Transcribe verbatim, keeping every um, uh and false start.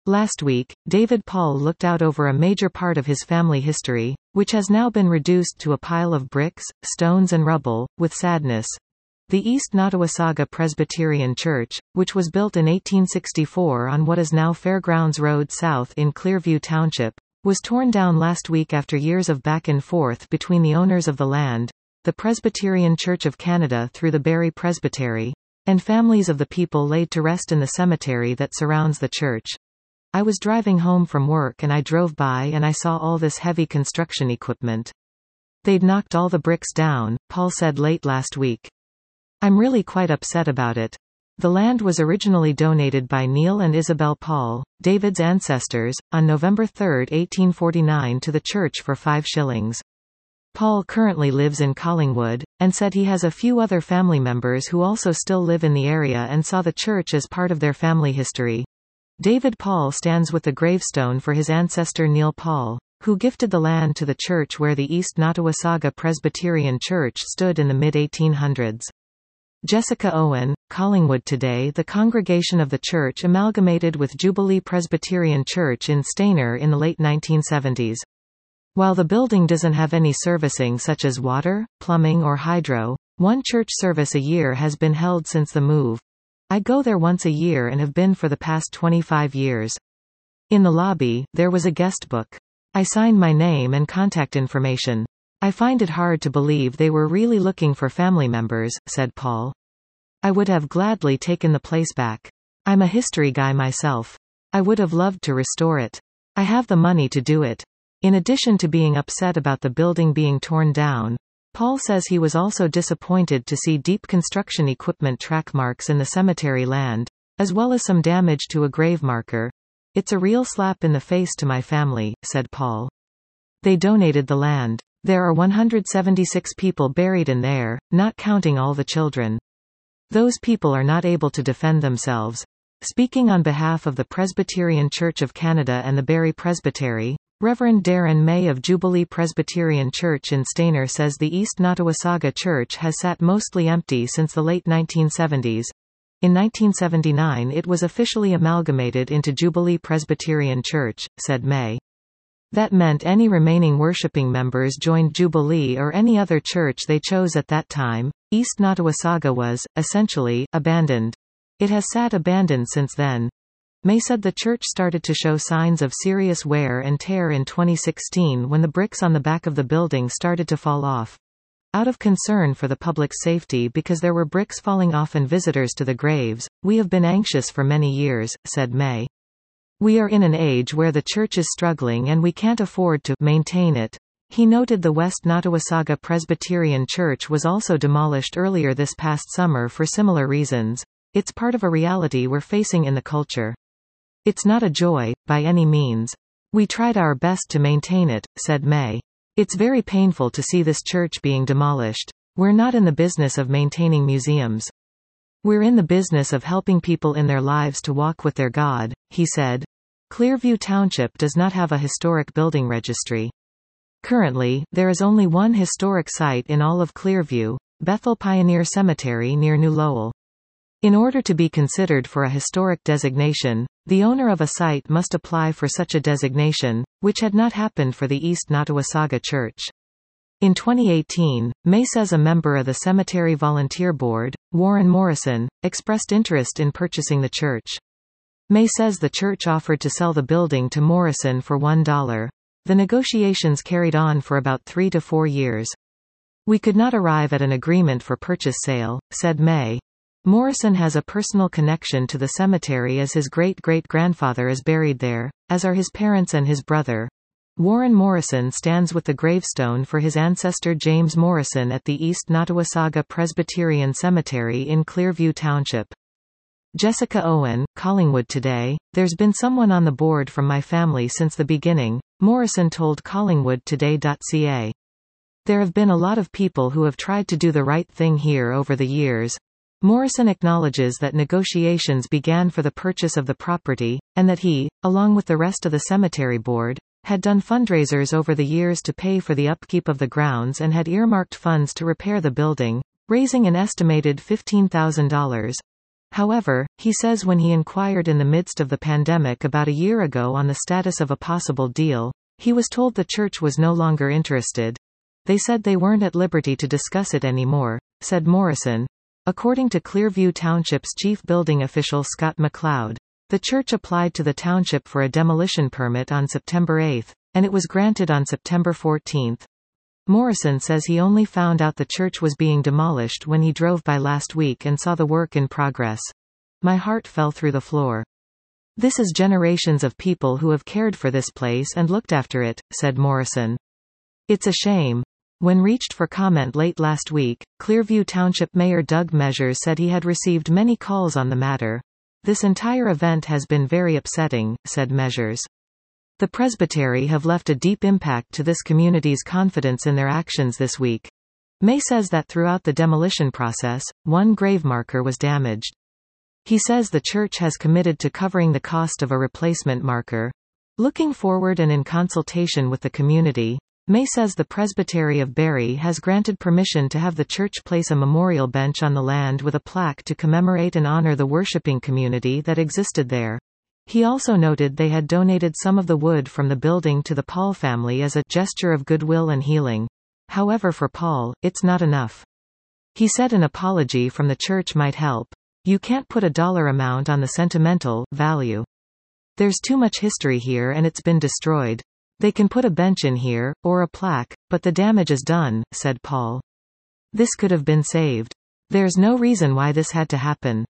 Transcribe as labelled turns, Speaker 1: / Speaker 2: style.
Speaker 1: Last week, David Paul looked out over a major part of his family history, which has now been reduced to a pile of bricks, stones and rubble, with sadness. The East Nottawasaga Presbyterian Church, which was built in eighteen sixty-four on what is now Fairgrounds Road South in Clearview Township, was torn down last week after years of back and forth between the owners of the land, the Presbyterian Church of Canada through the Barrie Presbytery, and families of the people laid to rest in the cemetery that surrounds the church. I was driving home from work and I drove by and I saw all this heavy construction equipment. They'd knocked all the bricks down, Paul said late last week. I'm really quite upset about it. The land was originally donated by Neil and Isabel Paul, David's ancestors, on November third, eighteen forty-nine to the church for five shillings. Paul currently lives in Collingwood, and said he has a few other family members who also still live in the area and saw the church as part of their family history. David Paul stands with the gravestone for his ancestor Neil Paul, who gifted the land to the church where the East Nottawasaga Presbyterian Church stood in the mid eighteen hundreds. Jessica Owen, Collingwood Today. The congregation of the church amalgamated with Jubilee Presbyterian Church in Stayner in the late nineteen seventies. While the building doesn't have any servicing such as water, plumbing or hydro, one church service a year has been held since the move. I go there once a year and have been for the past twenty-five years. In the lobby, there was a guest book. I signed my name and contact information. I find it hard to believe they were really looking for family members, said Paul. I would have gladly taken the place back. I'm a history guy myself. I would have loved to restore it. I have the money to do it. In addition to being upset about the building being torn down, Paul says he was also disappointed to see deep construction equipment track marks in the cemetery land, as well as some damage to a grave marker. It's a real slap in the face to my family, said Paul. They donated the land. There are one hundred seventy-six people buried in there, not counting all the children. Those people are not able to defend themselves. Speaking on behalf of the Presbyterian Church of Canada and the Barrie Presbytery, Reverend Darren May of Jubilee Presbyterian Church in Stayner says the East Nottawasaga Church has sat mostly empty since the late nineteen seventies. In nineteen seventy-nine it was officially amalgamated into Jubilee Presbyterian Church, said May. That meant any remaining worshipping members joined Jubilee or any other church they chose at that time. East Nottawasaga was, essentially, abandoned. It has sat abandoned since then. May said the church started to show signs of serious wear and tear in twenty sixteen when the bricks on the back of the building started to fall off. Out of concern for the public's safety because there were bricks falling off and visitors to the graves, we have been anxious for many years, said May. We are in an age where the church is struggling and we can't afford to maintain it. He noted the West Nottawasaga Presbyterian Church was also demolished earlier this past summer for similar reasons. It's part of a reality we're facing in the culture. It's not a joy, by any means. We tried our best to maintain it, said May. It's very painful to see this church being demolished. We're not in the business of maintaining museums. We're in the business of helping people in their lives to walk with their God, he said. Clearview Township does not have a historic building registry. Currently, there is only one historic site in all of Clearview, Bethel Pioneer Cemetery near New Lowell. In order to be considered for a historic designation, the owner of a site must apply for such a designation, which had not happened for the East Nottawasaga Church. In twenty eighteen, May says a member of the Cemetery Volunteer Board, Warren Morrison, expressed interest in purchasing the church. May says the church offered to sell the building to Morrison for one dollar. The negotiations carried on for about three to four years. We could not arrive at an agreement for purchase sale, said May. Morrison has a personal connection to the cemetery as his great-great-grandfather is buried there, as are his parents and his brother. Warren Morrison stands with the gravestone for his ancestor James Morrison at the East Nottawasaga Presbyterian Cemetery in Clearview Township. Jessica Owen, Collingwood Today. There's been someone on the board from my family since the beginning, Morrison told Collingwood Today dot c a. There have been a lot of people who have tried to do the right thing here over the years. Morrison acknowledges that negotiations began for the purchase of the property, and that he, along with the rest of the cemetery board, had done fundraisers over the years to pay for the upkeep of the grounds and had earmarked funds to repair the building, raising an estimated fifteen thousand dollars. However, he says when he inquired in the midst of the pandemic about a year ago on the status of a possible deal, he was told the church was no longer interested. They said they weren't at liberty to discuss it anymore, said Morrison. According to Clearview Township's chief building official Scott McLeod, the church applied to the township for a demolition permit on September eighth, and it was granted on September fourteenth. Morrison says he only found out the church was being demolished when he drove by last week and saw the work in progress. My heart fell through the floor. This is generations of people who have cared for this place and looked after it, said Morrison. It's a shame. When reached for comment late last week, Clearview Township Mayor Doug Measures said he had received many calls on the matter. This entire event has been very upsetting, said Measures. The Presbytery have left a deep impact to this community's confidence in their actions this week. May says that throughout the demolition process, one grave marker was damaged. He says the church has committed to covering the cost of a replacement marker. Looking forward and in consultation with the community, May says the Presbytery of Barre has granted permission to have the church place a memorial bench on the land with a plaque to commemorate and honor the worshiping community that existed there. He also noted they had donated some of the wood from the building to the Paul family as a gesture of goodwill and healing. However, for Paul, it's not enough. He said an apology from the church might help. You can't put a dollar amount on the sentimental value. There's too much history here and it's been destroyed. They can put a bench in here, or a plaque, but the damage is done, said Paul. This could have been saved. There's no reason why this had to happen.